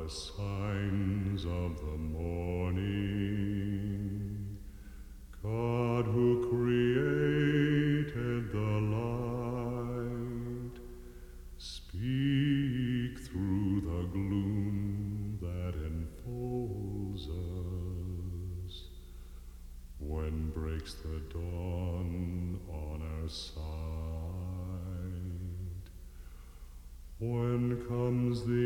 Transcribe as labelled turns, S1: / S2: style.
S1: the signs of the morning. God who created the light, speak through the gloom that enfolds us. When breaks the dawn on our side? When comes the